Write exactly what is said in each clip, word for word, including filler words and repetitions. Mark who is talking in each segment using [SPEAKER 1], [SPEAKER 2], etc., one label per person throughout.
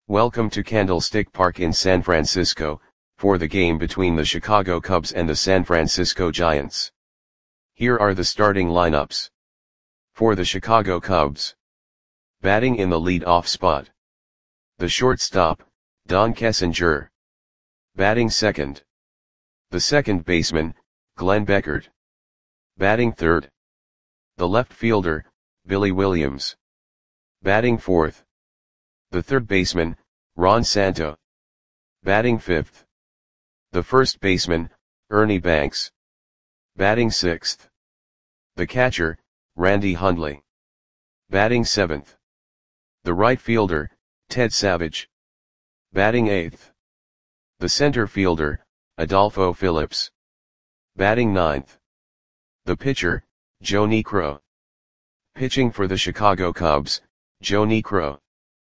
[SPEAKER 1] Welcome to Candlestick Park in San Francisco, for the game between the Chicago Cubs and the San Francisco Giants. Here are the starting lineups. For the Chicago Cubs. Batting in the lead-off spot. The shortstop, Don Kessinger. Batting second. The second baseman, Glenn Beckert. Batting third. The left fielder, Billy Williams. Batting fourth. The third baseman, Ron Santo. Batting fifth. The first baseman, Ernie Banks. Batting sixth. The catcher, Randy Hundley. Batting seventh. The right fielder, Ted Savage. Batting eighth. The center fielder, Adolfo Phillips. Batting ninth. The pitcher, Joe Niekro. Pitching for the Chicago Cubs, Joe Niekro.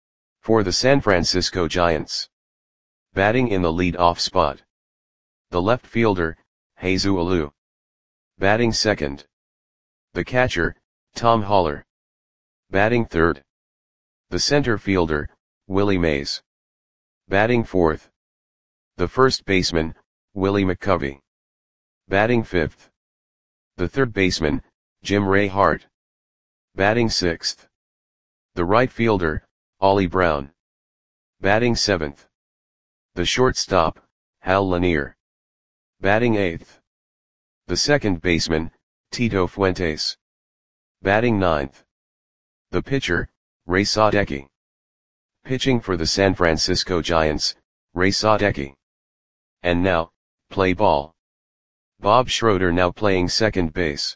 [SPEAKER 1] For the San Francisco Giants. Batting in the lead-off spot. The left fielder, Jesus Alou. Batting second. The catcher, Tom Haller. Batting third. The center fielder, Willie Mays. Batting fourth. The first baseman, Willie McCovey. Batting fifth. The third baseman, Jim Ray Hart. Batting sixth. The right fielder, Ollie Brown. Batting seventh. The shortstop, Hal Lanier. Batting eighth. The second baseman, Tito Fuentes. Batting ninth. The pitcher, Ray Sadecki. Pitching for the San Francisco Giants, Ray Sadecki. And now, play ball. Bob Schroeder now playing second base.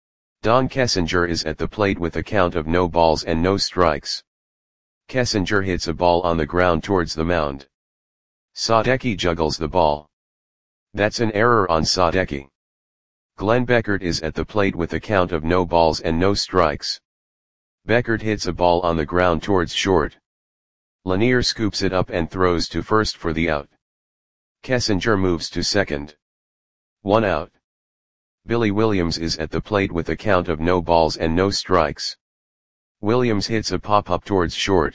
[SPEAKER 1] Don Kessinger is at the plate with a count of no balls and no strikes. Kessinger hits a ball on the ground towards the mound. Sadecki juggles the ball. That's an error on Sadecki. Glenn Beckert is at the plate with a count of no balls and no strikes. Beckert hits a ball on the ground towards short. Lanier scoops it up and throws to first for the out. Kessinger moves to second. One out. Billy Williams is at the plate with a count of no balls and no strikes. Williams hits a pop-up towards short.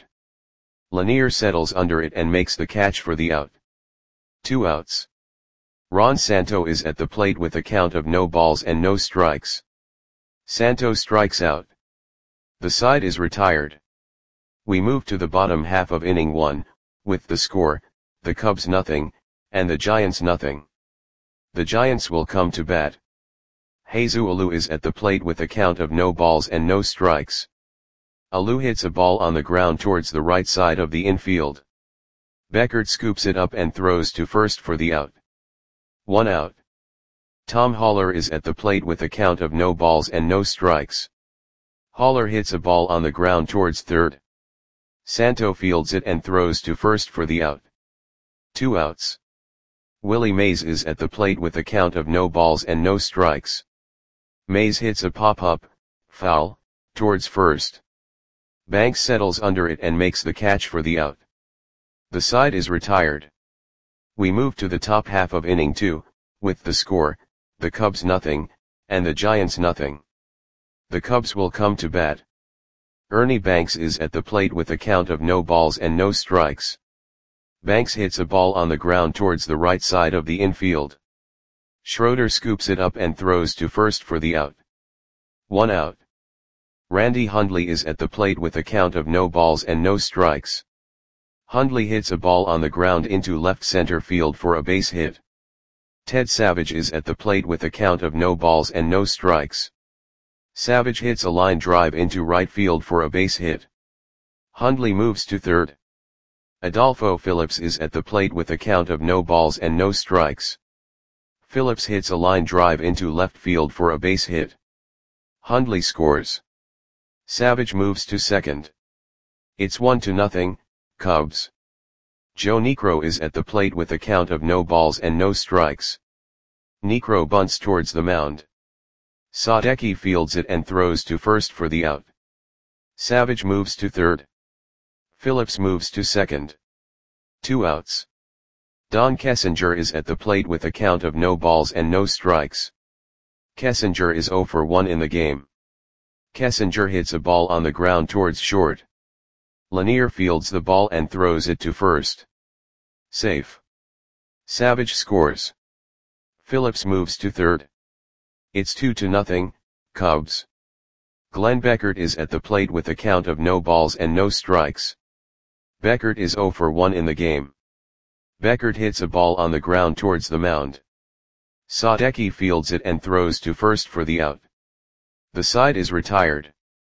[SPEAKER 1] Lanier settles under it and makes the catch for the out. Two outs. Ron Santo is at the plate with a count of no balls and no strikes. Santo strikes out. The side is retired. We move to the bottom half of inning one, with the score, the Cubs nothing, and the Giants nothing. The Giants will come to bat. Jesus Alou is at the plate with a count of no balls and no strikes. Alou hits a ball on the ground towards the right side of the infield. Beckert scoops it up and throws to first for the out. One out. Tom Haller is at the plate with a count of no balls and no strikes. Haller hits a ball on the ground towards third. Santo fields it and throws to first for the out. Two outs. Willie Mays is at the plate with a count of no balls and no strikes. Mays hits a pop-up, foul, towards first. Banks settles under it and makes the catch for the out. The side is retired. We move to the top half of inning two, with the score, the Cubs nothing, and the Giants nothing. The Cubs will come to bat. Ernie Banks is at the plate with a count of no balls and no strikes. Banks hits a ball on the ground towards the right side of the infield. Schroeder scoops it up and throws to first for the out. One out. Randy Hundley is at the plate with a count of no balls and no strikes. Hundley hits a ball on the ground into left center field for a base hit. Ted Savage is at the plate with a count of no balls and no strikes. Savage hits a line drive into right field for a base hit. Hundley moves to third. Adolfo Phillips is at the plate with a count of no balls and no strikes. Phillips hits a line drive into left field for a base hit. Hundley scores. Savage moves to second. It's one to nothing, Cubs. Joe Niekro is at the plate with a count of no balls and no strikes. Niekro bunts towards the mound. Sadecki fields it and throws to first for the out. Savage moves to third. Phillips moves to second. Two outs. Don Kessinger is at the plate with a count of no balls and no strikes. Kessinger is zero for one in the game. Kessinger hits a ball on the ground towards short. Lanier fields the ball and throws it to first. Safe. Savage scores. Phillips moves to third. It's two to nothing, Cubs. Glenn Beckert is at the plate with a count of no balls and no strikes. Beckert is zero for one in the game. Beckert hits a ball on the ground towards the mound. Sadecki fields it and throws to first for the out. The side is retired.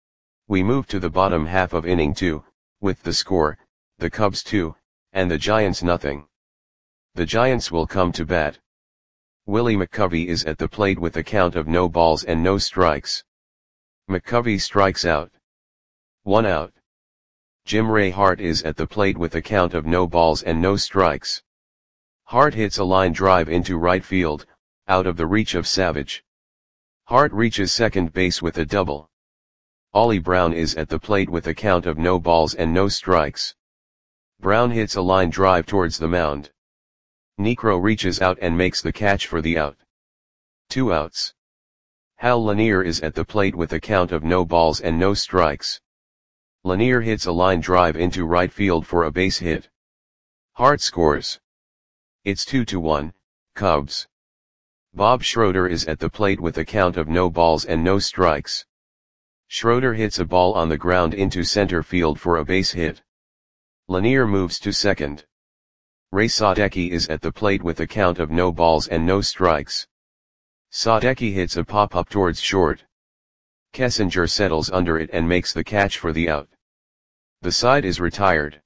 [SPEAKER 1] We move to the bottom half of inning two, with the score, the Cubs two, and the Giants nothing. The Giants will come to bat. Willie McCovey is at the plate with a count of no balls and no strikes. McCovey strikes out. One out. Jim Ray Hart is at the plate with a count of no balls and no strikes. Hart hits a line drive into right field, out of the reach of Savage. Hart reaches second base with a double. Ollie Brown is at the plate with a count of no balls and no strikes. Brown hits a line drive towards the mound. Niekro reaches out and makes the catch for the out. Two outs. Hal Lanier is at the plate with a count of no balls and no strikes. Lanier hits a line drive into right field for a base hit. Hart scores. It's two to one, Cubs. Bob Schroeder is at the plate with a count of no balls and no strikes. Schroeder hits a ball on the ground into center field for a base hit. Lanier moves to second. Ray Sadecki is at the plate with a count of no balls and no strikes. Sadecki hits a pop-up towards short. Kessinger settles under it and makes the catch for the out. The side is retired.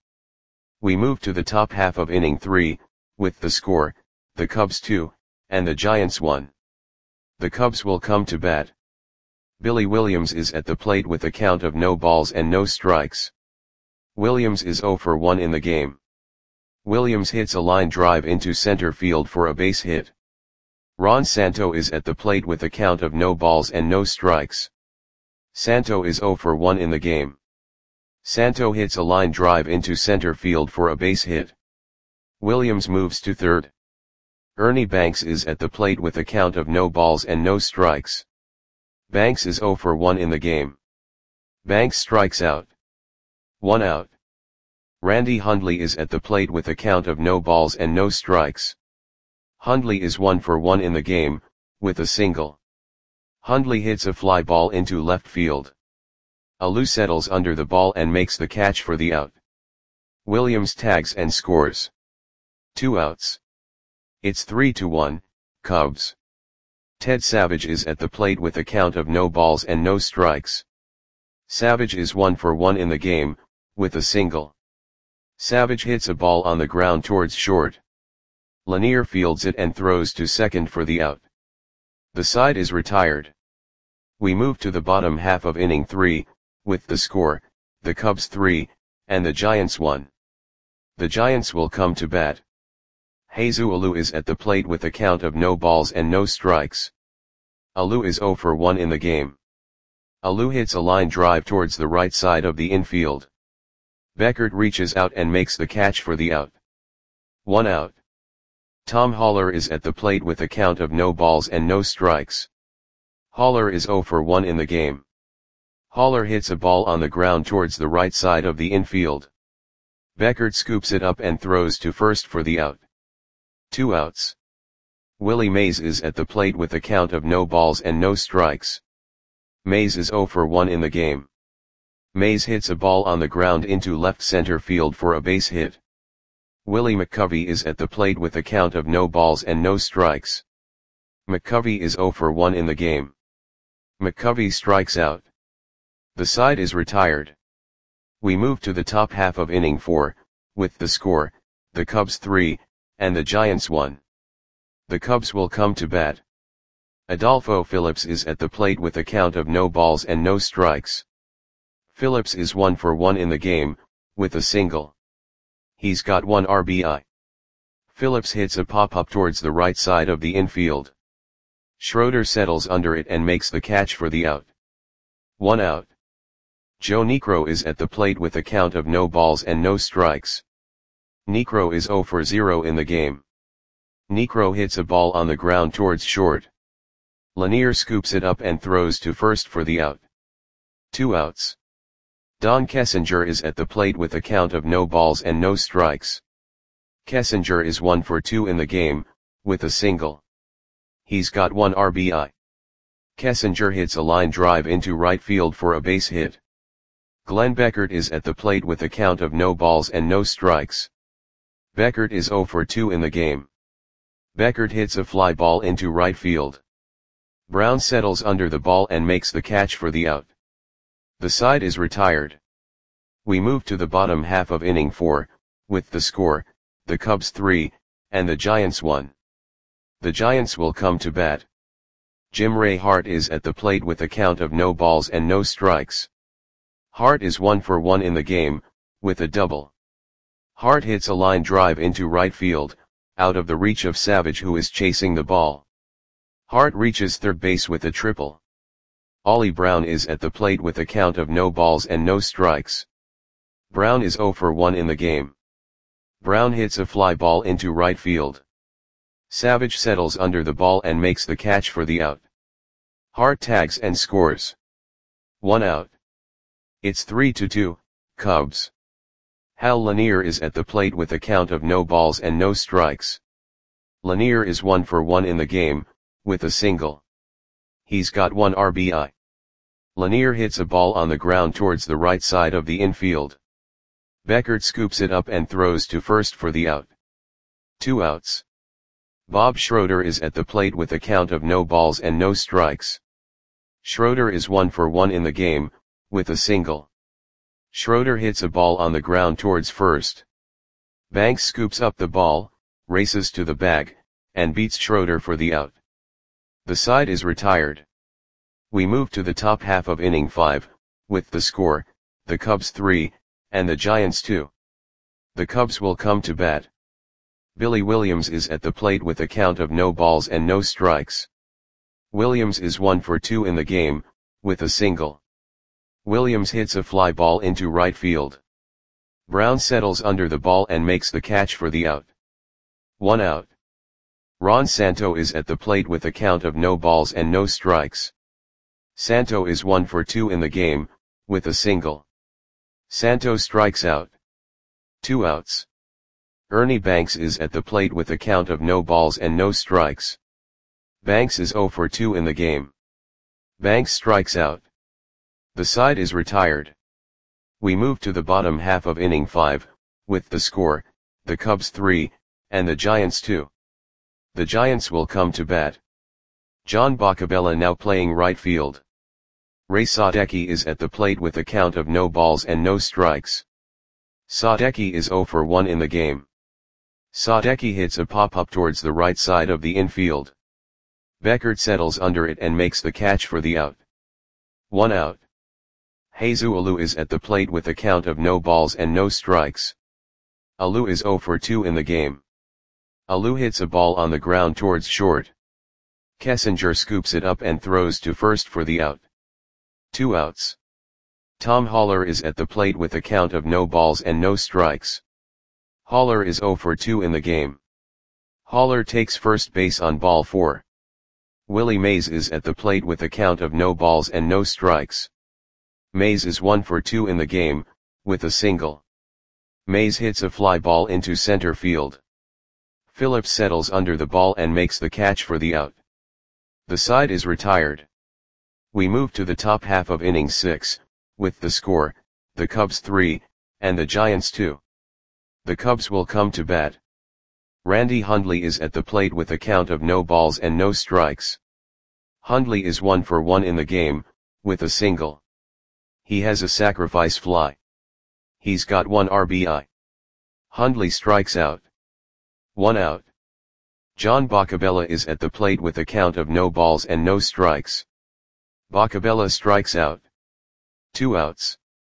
[SPEAKER 1] We move to the top half of inning three, with the score, the Cubs two, and the Giants one. The Cubs will come to bat. Billy Williams is at the plate with a count of no balls and no strikes. Williams is zero for one in the game. Williams hits a line drive into center field for a base hit. Ron Santo is at the plate with a count of no balls and no strikes. Santo is zero for one in the game. Santo hits a line drive into center field for a base hit. Williams moves to third. Ernie Banks is at the plate with a count of no balls and no strikes. Banks is zero for one in the game. Banks strikes out. One out. Randy Hundley is at the plate with a count of no balls and no strikes. Hundley is one for one in the game, with a single. Hundley hits a fly ball into left field. Alou settles under the ball and makes the catch for the out. Williams tags and scores. Two outs. It's three to one, Cubs. Ted Savage is at the plate with a count of no balls and no strikes. Savage is one for one in the game, with a single. Savage hits a ball on the ground towards short. Lanier fields it and throws to second for the out. The side is retired. We move to the bottom half of inning three, with the score, the Cubs three, and the Giants one. The Giants will come to bat. Jesus Alou is at the plate with a count of no balls and no strikes. Alou is zero for one in the game. Alou hits a line drive towards the right side of the infield. Beckert reaches out and makes the catch for the out. One out. Tom Haller is at the plate with a count of no balls and no strikes. Haller is zero for one in the game. Haller hits a ball on the ground towards the right side of the infield. Beckert scoops it up and throws to first for the out. Two outs. Willie Mays is at the plate with a count of no balls and no strikes. Mays is zero for one in the game. Mays hits a ball on the ground into left center field for a base hit. Willie McCovey is at the plate with a count of no balls and no strikes. McCovey is zero for one in the game. McCovey strikes out. The side is retired. We move to the top half of inning four, with the score, the Cubs three, and the Giants one. The Cubs will come to bat. Adolfo Phillips is at the plate with a count of no balls and no strikes. Phillips is one for one in the game, with a single. He's got one R B I. Phillips hits a pop-up towards the right side of the infield. Schroeder settles under it and makes the catch for the out. One out. Joe Niekro is at the plate with a count of no balls and no strikes. Niekro is zero for zero in the game. Niekro hits a ball on the ground towards short. Lanier scoops it up and throws to first for the out. Two outs. Don Kessinger is at the plate with a count of no balls and no strikes. Kessinger is one for two in the game, with a single. He's got one R B I. Kessinger hits a line drive into right field for a base hit. Glenn Beckert is at the plate with a count of no balls and no strikes. Beckert is zero for two in the game. Beckert hits a fly ball into right field. Brown settles under the ball and makes the catch for the out. The side is retired. We move to the bottom half of inning four, with the score, the Cubs three, and the Giants one. The Giants will come to bat. Jim Ray Hart is at the plate with a count of no balls and no strikes. Hart is one for one in the game, with a double. Hart hits a line drive into right field, out of the reach of Savage, who is chasing the ball. Hart reaches third base with a triple. Ollie Brown is at the plate with a count of no balls and no strikes. Brown is zero for one in the game. Brown hits a fly ball into right field. Savage settles under the ball and makes the catch for the out. Hart tags and scores. One out. It's three to two, Cubs. Hal Lanier is at the plate with a count of no balls and no strikes. Lanier is one for one in the game, with a single. He's got one R B I. Lanier hits a ball on the ground towards the right side of the infield. Beckert scoops it up and throws to first for the out. Two outs. Bob Schroeder is at the plate with a count of no balls and no strikes. Schroeder is one for one in the game, with a single. Schroeder hits a ball on the ground towards first. Banks scoops up the ball, races to the bag, and beats Schroeder for the out. The side is retired. We move to the top half of inning five, with the score, the Cubs three, and the Giants two. The Cubs will come to bat. Billy Williams is at the plate with a count of no balls and no strikes. Williams is one for two in the game, with a single. Williams hits a fly ball into right field. Brown settles under the ball and makes the catch for the out. One out. Ron Santo is at the plate with a count of no balls and no strikes. Santo is one for two in the game, with a single. Santo strikes out. Two outs. Ernie Banks is at the plate with a count of no balls and no strikes. Banks is zero for two in the game. Banks strikes out. The side is retired. We move to the bottom half of inning five, with the score, the Cubs three, and the Giants two. The Giants will come to bat. John Boccabella now playing right field. Ray Sadecki is at the plate with a count of no balls and no strikes. Sadecki is zero for one in the game. Sadecki hits a pop-up towards the right side of the infield. Beckert settles under it and makes the catch for the out. One out. Jesus Alou is at the plate with a count of no balls and no strikes. Alou is zero for two in the game. Alou hits a ball on the ground towards short. Kessinger scoops it up and throws to first for the out. Two outs. Tom Haller is at the plate with a count of no balls and no strikes. Haller is zero for two in the game. Haller takes first base on ball four. Willie Mays is at the plate with a count of no balls and no strikes. Mays is one for two in the game, with a single. Mays hits a fly ball into center field. Phillips settles under the ball and makes the catch for the out. The side is retired. We move to the top half of inning six, with the score, the Cubs three, and the Giants two. The Cubs will come to bat. Randy Hundley is at the plate with a count of no balls and no strikes. Hundley is one for one in the game, with a single. He has a sacrifice fly. He's got one R B I. Hundley strikes out. One out. John Boccabella is at the plate with a count of no balls and no strikes. Boccabella strikes out. Two outs.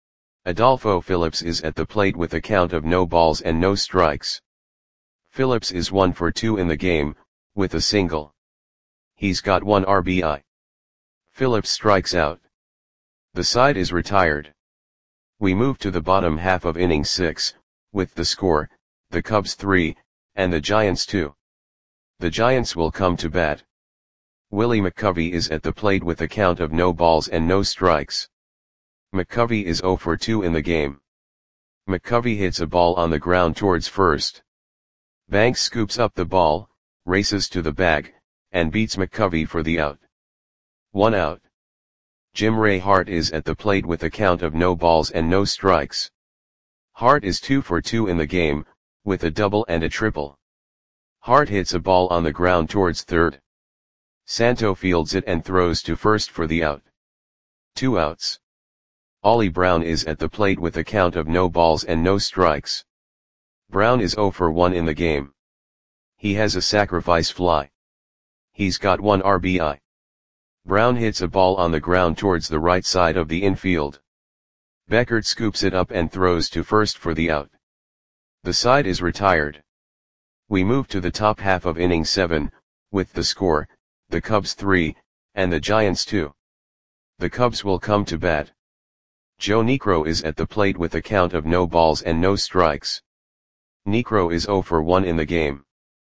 [SPEAKER 1] Adolfo Phillips is at the plate with a count of no balls and no strikes. Phillips is one for two in the game, with a single. He's got one R B I. Phillips strikes out. The side is retired. We move to the bottom half of inning six, with the score, the Cubs three, and the Giants two. The Giants will come to bat. Willie McCovey is at the plate with a count of no balls and no strikes. McCovey is zero for two in the game. McCovey hits a ball on the ground towards first. Banks scoops up the ball, races to the bag, and beats McCovey for the out. One out. Jim Ray Hart is at the plate with a count of no balls and no strikes. Hart is two for two in the game, with a double and a triple. Hart hits a ball on the ground towards third. Santo fields it and throws to first for the out. Two outs. Ollie Brown is at the plate with a count of no balls and no strikes. Brown is zero for one in the game. He has a sacrifice fly. He's got one R B I. Brown hits a ball on the ground towards the right side of the infield. Beckert scoops it up and throws to first for the out. The side is retired. We move to the top half of inning seven, with the score, the Cubs three, and the Giants two. The Cubs will come to bat. Joe Niekro is at the plate with a count of no balls and no strikes. Niekro is zero for one in the game.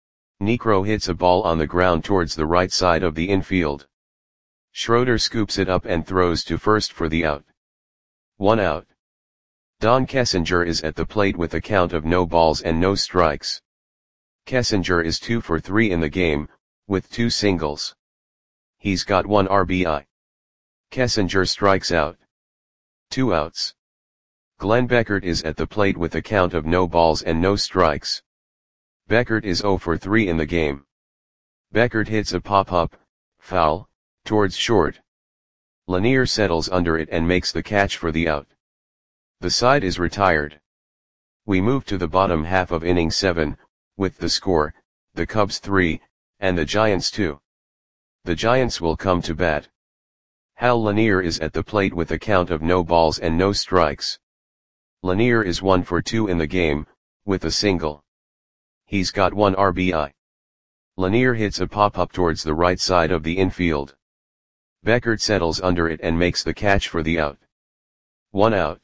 [SPEAKER 1] Niekro hits a ball on the ground towards the right side of the infield. Schroeder scoops it up and throws to first for the out. One out. Don Kessinger is at the plate with a count of no balls and no strikes. Kessinger is two for three in the game, with two singles. He's got one R B I. Kessinger strikes out. Two outs. Glenn Beckert is at the plate with a count of no balls and no strikes. Beckert is zero for three in the game. Beckert hits a pop-up, foul, towards short. Lanier settles under it and makes the catch for the out. The side is retired. We move to the bottom half of inning seven, with the score, the Cubs three, and the Giants two. The Giants will come to bat. Hal Lanier is at the plate with a count of no balls and no strikes. Lanier is one for two in the game, with a single. He's got one R B I. Lanier hits a pop-up towards the right side of the infield. Beckert settles under it and makes the catch for the out. One out.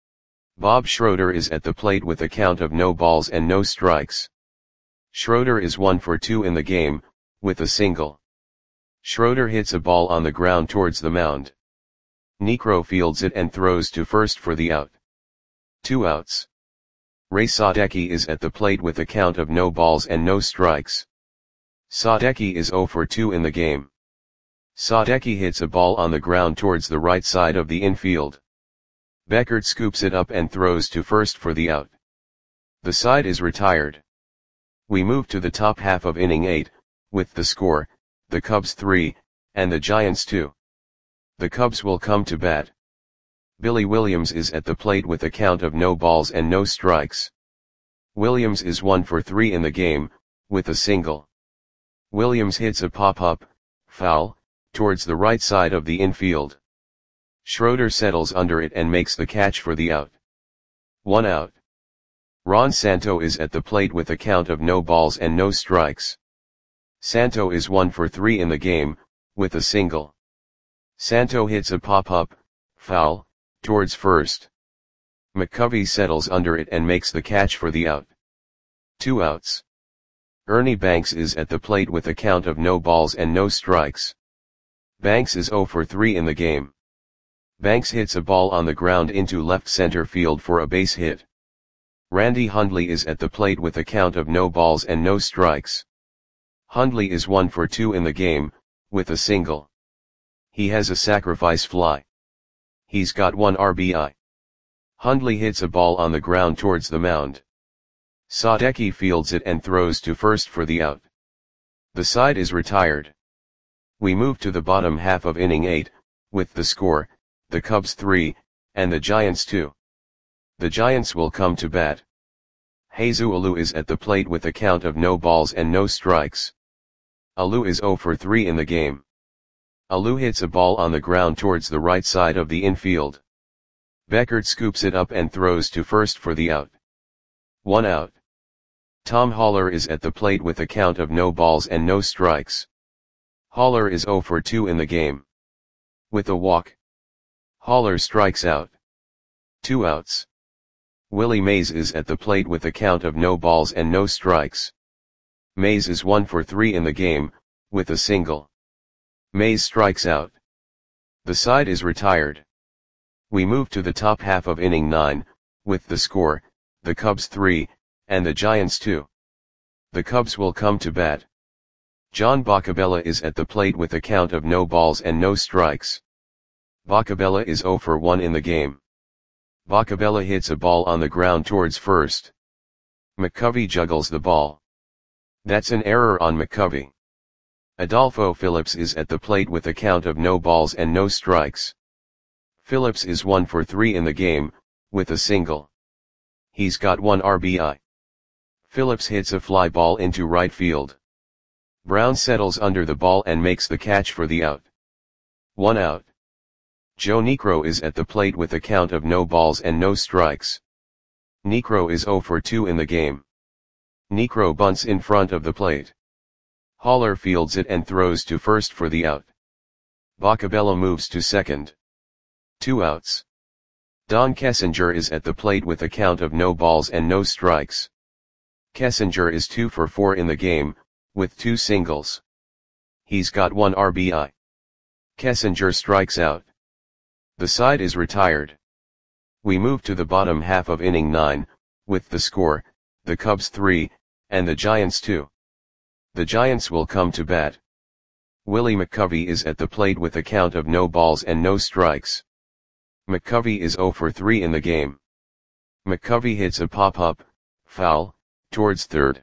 [SPEAKER 1] Bob Schroeder is at the plate with a count of no balls and no strikes. Schroeder is one for two in the game, with a single. Schroeder hits a ball on the ground towards the mound. Niekro fields it and throws to first for the out. Two outs. Ray Sadecki is at the plate with a count of no balls and no strikes. Sadecki is zero for two in the game. Sadecki hits a ball on the ground towards the right side of the infield. Beckert scoops it up and throws to first for the out. The side is retired. We move to the top half of inning eight, with the score, the Cubs three, and the Giants two. The Cubs will come to bat. Billy Williams is at the plate with a count of no balls and no strikes. Williams is one for three in the game, with a single. Williams hits a pop-up, foul, towards the right side of the infield. Schroeder settles under it and makes the catch for the out. One out. Ron Santo is at the plate with a count of no balls and no strikes. Santo is one for three in the game, with a single. Santo hits a pop-up, foul, towards first. McCovey settles under it and makes the catch for the out. Two outs. Ernie Banks is at the plate with a count of no balls and no strikes. Banks is zero for three in the game. Banks hits a ball on the ground into left center field for a base hit. Randy Hundley is at the plate with a count of no balls and no strikes. Hundley is one for two in the game, with a single. He has a sacrifice fly. He's got one R B I. Hundley hits a ball on the ground towards the mound. Sadecki fields it and throws to first for the out. The side is retired. We move to the bottom half of inning eight, with the score, the Cubs three, and the Giants two. The Giants will come to bat. Jesus Alou is at the plate with a count of no balls and no strikes. Alou is zero for three in the game. Alou hits a ball on the ground towards the right side of the infield. Beckert scoops it up and throws to first for the out. One out. Tom Haller is at the plate with a count of no balls and no strikes. Haller is zero for two in the game. With a walk. Haller strikes out. Two outs. Willie Mays is at the plate with a count of no balls and no strikes. Mays is one for three in the game, with a single. Mays strikes out. The side is retired. We move to the top half of inning nine, with the score, the Cubs three, and the Giants two. The Cubs will come to bat. John Boccabella is at the plate with a count of no balls and no strikes. Boccabella is oh for one in the game. Boccabella hits a ball on the ground towards first. McCovey juggles the ball. That's an error on McCovey. Adolfo Phillips is at the plate with a count of no balls and no strikes. Phillips is one for three in the game, with a single. He's got one R B I. Phillips hits a fly ball into right field. Brown settles under the ball and makes the catch for the out. One out. Joe Niekro is at the plate with a count of no balls and no strikes. Niekro is oh for two in the game. Niekro bunts in front of the plate. Haller fields it and throws to first for the out. Boccabella moves to second. Two outs. Don Kessinger is at the plate with a count of no balls and no strikes. Kessinger is two for four in the game, with two singles. He's got one R B I. Kessinger strikes out. The side is retired. We move to the bottom half of inning nine, with the score, the Cubs three, and the Giants two. The Giants will come to bat. Willie McCovey is at the plate with a count of no balls and no strikes. McCovey is oh for three in the game. McCovey hits a pop-up, foul, towards third.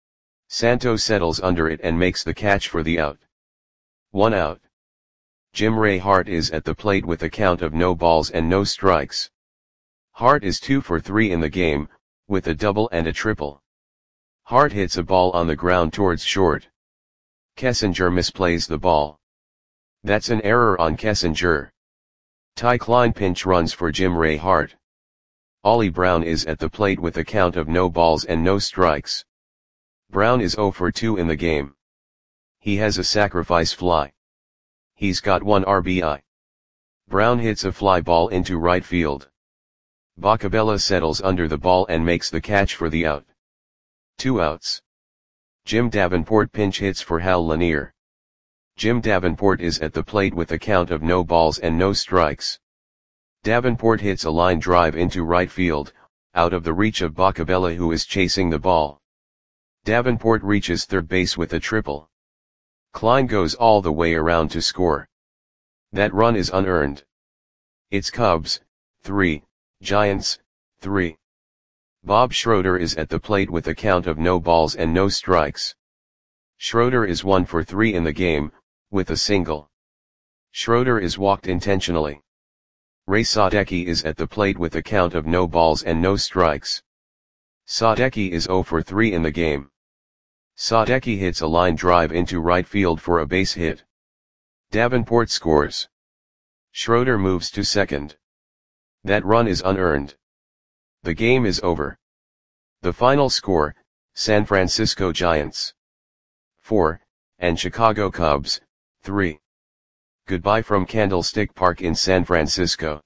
[SPEAKER 1] Santo settles under it and makes the catch for the out. One out. Jim Ray Hart is at the plate with a count of no balls and no strikes. Hart is two for three in the game, with a double and a triple. Hart hits a ball on the ground towards short. Kessinger misplays the ball. That's an error on Kessinger. Ty Klein pinch runs for Jim Ray Hart. Ollie Brown is at the plate with a count of no balls and no strikes. Brown is oh for two in the game. He has a sacrifice fly. He's got one R B I. Brown hits a fly ball into right field. Boccabella settles under the ball and makes the catch for the out. Two outs. Jim Davenport pinch hits for Hal Lanier. Jim Davenport is at the plate with a count of no balls and no strikes. Davenport hits a line drive into right field, out of the reach of Boccabella, who is chasing the ball. Davenport reaches third base with a triple. Klein goes all the way around to score. That run is unearned. It's Cubs, three, Giants, three. Bob Schroeder is at the plate with a count of no balls and no strikes. Schroeder is one for three in the game, with a single. Schroeder is walked intentionally. Ray Sadecki is at the plate with a count of no balls and no strikes. Sadecki is oh for three in the game. Sadecki hits a line drive into right field for a base hit. Davenport scores. Schroeder moves to second. That run is unearned. The game is over. The final score, San Francisco Giants four, and Chicago Cubs three. Goodbye from Candlestick Park in San Francisco.